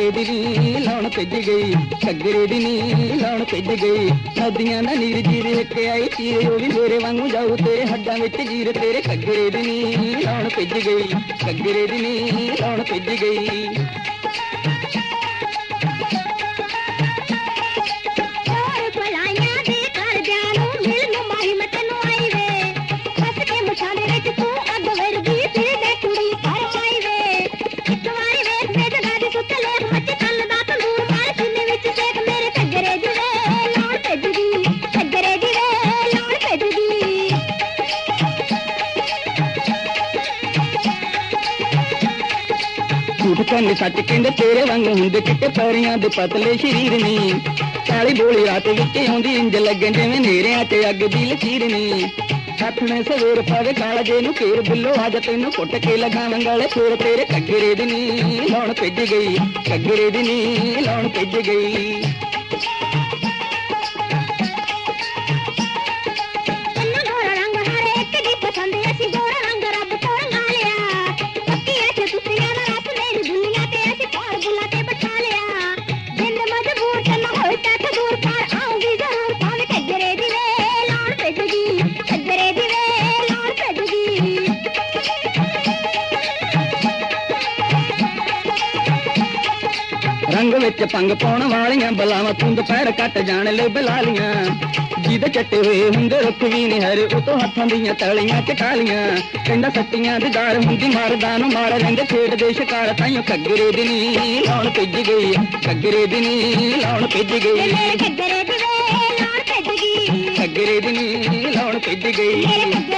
ਘੱਗਰੇ ਦੀ ਨੀ ਲਾਉਣ ਭਿੱਜ ਗਈ, ਘੱਗਰੇ ਦੀ ਨੀ ਲਾਉਣ ਭਿੱਜ ਗਈ। ਨਦੀਆਂ ਦਾ ਨੀਰ ਜੀਰ ਹਿੱਕ ਆਈ ਚੀਰ, ਉਹ ਵੀ ਮੇਰੇ ਵਾਂਗੂ ਜਾਊ ਤੇਰੇ ਹੱਡਾਂ ਵਿੱਚ ਜੀਰ। ਤੇਰੇ ਘੱਗਰੇ ਦੀ ਨੀ ਲਾਉਣ ਭਿੱਜ ਗਈ, ਘੱਗਰੇ ਦੀ ਨੀ ਲਾਉਣ ਭਿੱਜ ਗਈ। ਝੂਠ ਕੰਨ ਸੱਚ ਕਹਿੰਦੇ ਤੇਰੇ ਵਾਂਗੂ ਹੁੰਦੇ ਚਿੱਟੇ ਪੈਰੀਆਂ ਦੇ ਪਤਲੇ ਸ਼ਰੀਰ ਨੀ। ਕਾਲੀ ਬੋਲੀ ਰਾਤ ਵਿੱਚ ਆਉਂਦੀ ਇੰਜ ਲੱਗੇ ਜਿਵੇਂ ਨੇਰਿਆਂ 'ਚ ਅੱਗ ਦੀ ਲਕੀਰ ਨੀ। ਹੱਥਣੇ ਸਵੇਰ ਪਾਵੇ ਕਾਲਾ ਜੇ ਨੂੰ ਘੇਰ ਬਿੱਲੋ ਅੱਜ ਤੈਨੂੰ ਕੁੱਟ ਕੇ ਲਗਾਵਾਂ ਗਾਲੇ ਫੇਰ। ਤੇਰੇ ਘੱਗਰੇ ਦੀ ਨੀ ਲਾਉਣ ਭਿੱਜ ਗਈ, ਘੱਗਰੇ ਦੀ ਨੀ ਲਾਉਣ ਭਿੱਜ ਗਈ। ਰੰਗ ਵਿੱਚ ਭੰਗ ਪਾਉਣ ਵਾਲੀਆਂ ਬਲਾਵਾਂ ਤੂੰ ਦੁਪਹਿਰ ਕੱਟ ਜਾਣ ਲੈ ਬਲਾਲੀਆਂ। ਜਿਹਦੇ ਚੱਟੇ ਹੋਏ ਹੁੰਦੇ ਰੁੱਖ ਵੀ ਨੀ ਹਰੇ, ਉਹ ਤੋਂ ਹੱਥਾਂ ਦੀਆਂ ਤਲੀਆਂ ਚਟਾਲੀਆਂ। ਕਹਿੰਦਾ ਸੱਟੀਆਂ ਦੀ ਦਾਰ ਹੁੰਦੀ ਮਾਰਦਾ ਨੂੰ ਮਾਰ ਰਹਿੰਦੇ ਖੇਡਦੇ ਸ਼ਿਕਾਰ। ਤਾਈਓ ਘੱਗਰੇ ਦੀ ਨੀ ਲਾਉਣ ਭਿੱਜ ਗਈ, ਘੱਗਰੇ ਦੀ ਨੀ ਲਾਉਣ ਭਿੱਜ ਗਈ। ਘੱਗਰੇ ਦੀ ਵੇ ਲਾਉਣ ਭਿੱਜ ਗਈ, ਘੱਗਰੇ ਦੀ ਨੀ ਲਾਉਣ ਭਿੱਜ ਗਈ।